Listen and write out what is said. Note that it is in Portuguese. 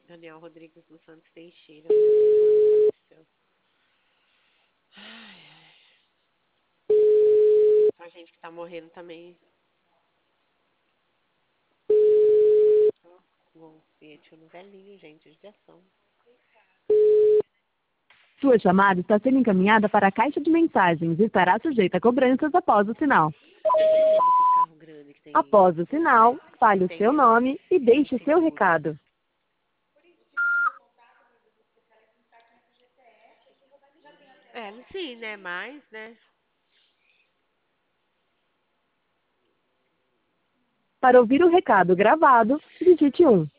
Daniel Rodrigues dos Santos Teixeira. Meu Deus do céu. Ai, a gente que tá morrendo também. Bom, Fiat no velhinho, gente, judiação. Sua chamada está sendo encaminhada para a caixa de mensagens e estará sujeita a cobranças após o sinal. Eu não amo esses carros grandes que tem, Após o sinal, fale o seu nome e deixe o seu seguro. recado. É, sim, né? Mas, né? Para ouvir o recado gravado, digite 1.